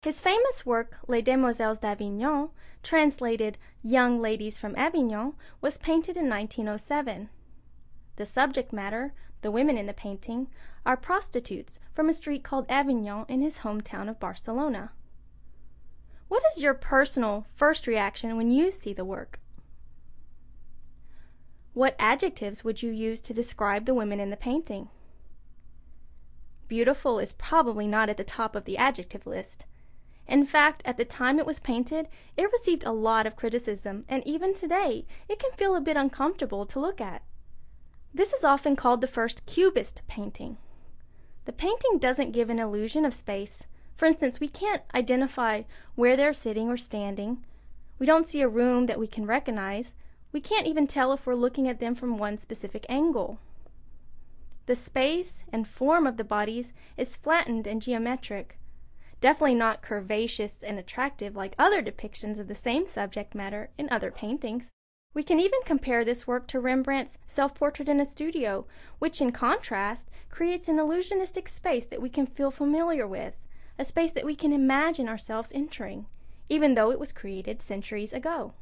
His famous work, Les Demoiselles d'Avignon, translated Young Ladies from Avignon, was painted in 1907. The subject matter, the women in the painting, are prostitutes from a street called Avignon in his hometown of Barcelona. What is your personal first reaction when you see the work? What adjectives would you use to describe the women in the painting? Beautiful is probably not at the top of the adjective list. In fact, at the time it was painted, it received a lot of criticism, and even today, it can feel a bit uncomfortable to look at. This is often called the first Cubist painting. The painting doesn't give an illusion of space. For instance, we can't identify where they're sitting or standing. We don't see a room that we can recognize. We can't even tell if we're looking at them from one specific angle. The space and form of the bodies is flattened and geometric. Definitely not curvaceous and attractive like other depictions of the same subject matter in other paintings. We can even compare this work to Rembrandt's Self-Portrait in a Studio, which in contrast creates an illusionistic space that we can feel familiar with, a space that we can imagine ourselves entering, even though it was created centuries ago.